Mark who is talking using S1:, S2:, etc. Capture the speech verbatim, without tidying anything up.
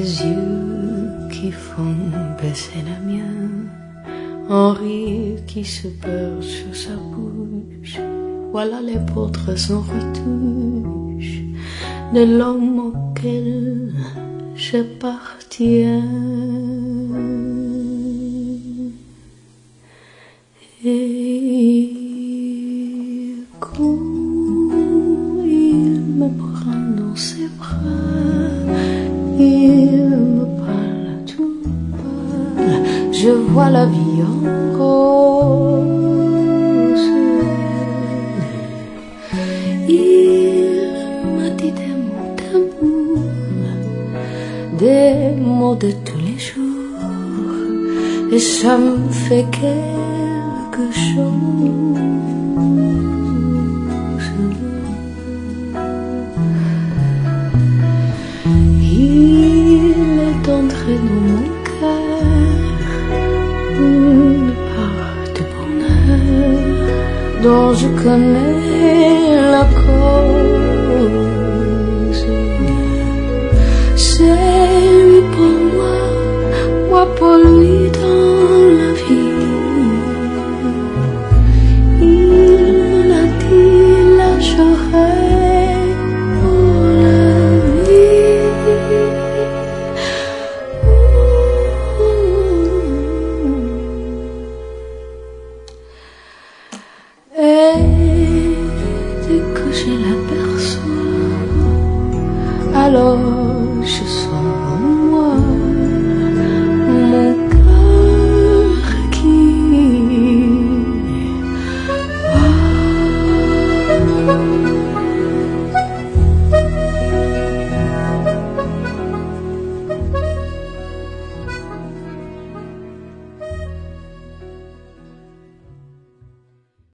S1: yeux qui font baisser la mienne, un rire qui se perd sur sa bouche. Voilà les portraits sans retouche de l'homme auquel j'appartiens. Et quand il me prend dans ses bras, il me parle à tout bas, je vois la vie en rose. Il m'a dit des mots d'amour, des mots de tous les jours, et ça me fait quelque chose. Il est entré dans mon cœur une part de bonheur dont je connais la cause. C'est